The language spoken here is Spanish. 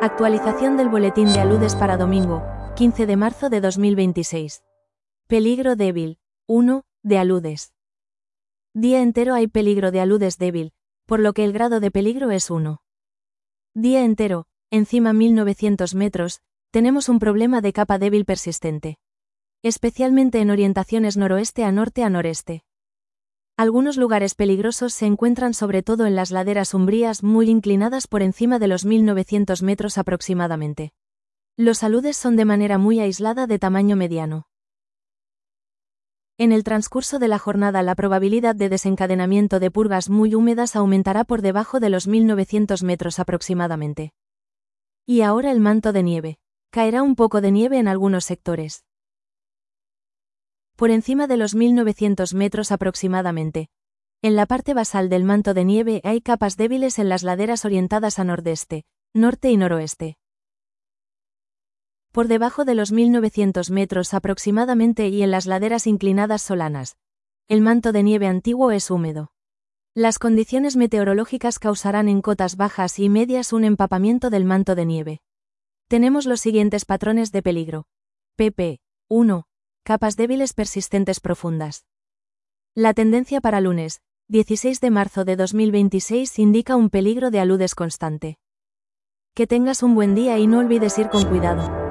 Actualización del boletín de aludes para domingo, 15 de marzo de 2026. Peligro débil. 1, de aludes. Día entero hay peligro de aludes débil, por lo que el grado de peligro es 1. Día entero, encima 1900 metros, tenemos un problema de capa débil persistente. Especialmente en orientaciones noroeste a norte a noreste. Algunos lugares peligrosos se encuentran sobre todo en las laderas umbrías muy inclinadas por encima de los 1900 metros aproximadamente. Los aludes son de manera muy aislada de tamaño mediano. En el transcurso de la jornada la probabilidad de desencadenamiento de purgas muy húmedas aumentará por debajo de los 1900 metros aproximadamente. Y ahora el manto de nieve. Caerá un poco de nieve en algunos sectores. Por encima de los 1900 metros aproximadamente. En la parte basal del manto de nieve hay capas débiles en las laderas orientadas a nordeste, norte y noroeste. Por debajo de los 1900 metros aproximadamente y en las laderas inclinadas solanas. El manto de nieve antiguo es húmedo. Las condiciones meteorológicas causarán en cotas bajas y medias un empapamiento del manto de nieve. Tenemos los siguientes patrones de peligro. pp. 1. Capas débiles persistentes profundas. La tendencia para lunes, 16 de marzo de 2026 indica un peligro de aludes constante. Que tengas un buen día y no olvides ir con cuidado.